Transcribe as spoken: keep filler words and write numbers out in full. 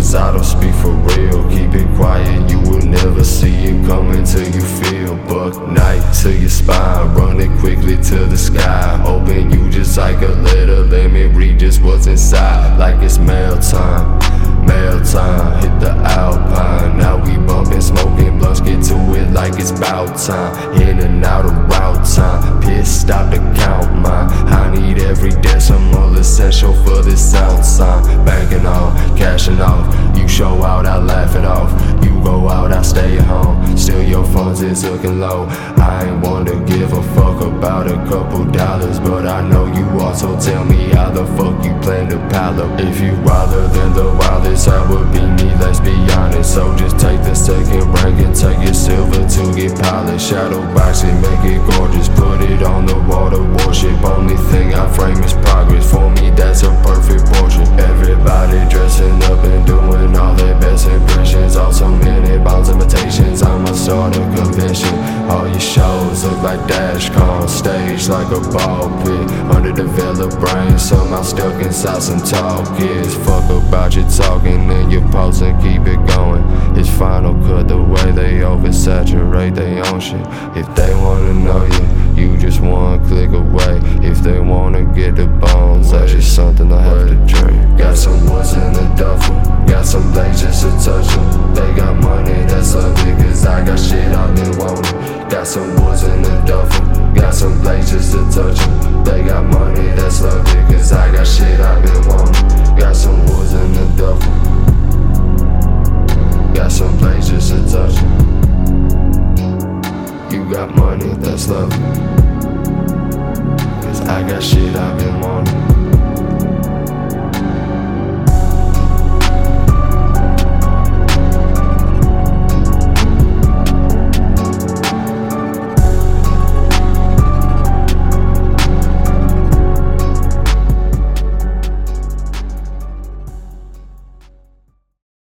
cause I don't speak for real. Keep it quiet, you will never see it coming till you feel. Buck night to your spine, running quickly to the sky. Open you just like a letter, let me read just what's inside. Like it's mail time, mail time, hit the Alpine. Now we bumping, smoking blunts, get to it like it's bout time. In and out of route time, pissed, stop to count mine. I need every decimal essential for this sound sign. Banking on, cashing off, you show out, I laugh it off. You go out, I stay at home, still your funds is looking low. I ain't one to give a fuck about a couple dollars, but I know you also tell me how the fuck you plan to pile up. If you wilder than the wildest, that would be me, let's be honest. So just take the second rank and take your silver to get polished. Shadow box it, make it gorgeous, put it on the wall to worship. Only thing I frame is progress, for me that's a perfect portrait. Everybody dressing up and doing all their best impressions. Also many bounds imitations, I'ma start a convention. All your shows look like dash on stage like a ball pit. Underdeveloped brain somehow stuck inside some tall kids. Fuck about your talking and your posting, keep it going. It's Final Cut the way they oversaturate they own shit. If they wanna know you, you just one click away. If they wanna get the bones, that's just something I have to drink. Got some woods in the duffel, got some things just to touch them. They got money, that's lovely, cause I got shit I've been wanting. Got some woods in the duffel, got some things just to touch them. They got money, that's lovely, cause I got shit I've been wanting. Got some woods in the duffel, got some things just to touch them. You got money, that's lovely, cause I got shit I've been wanting.